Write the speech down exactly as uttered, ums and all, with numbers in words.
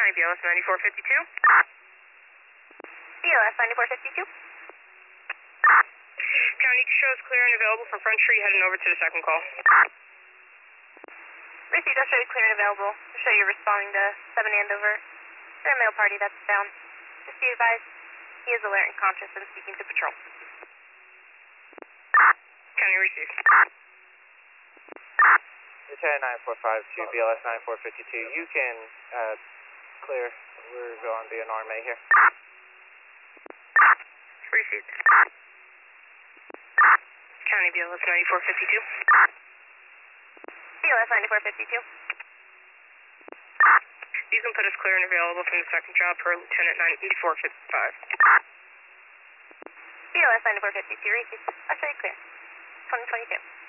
County B L S ninety-four fifty-two. B L S ninety-four fifty-two. County shows clear and available for Front Street heading over to the second call. Received, I'll show you clear and available. I'll show you responding to seven Andover. They're a male party that's down. Just be advised, he is alert and conscious and speaking to patrol. County received. Lieutenant nine four five two, B L S ninety-four fifty-two. You can uh, clear. We're going to be an R M A here. Received. County B L S ninety-four fifty-two. B L S ninety-four fifty-two. You can put us clear and available from the second job per Lieutenant ninety-four fifty-five. B L S ninety-four fifty-two, received. I'll show you clear. twenty twenty-two.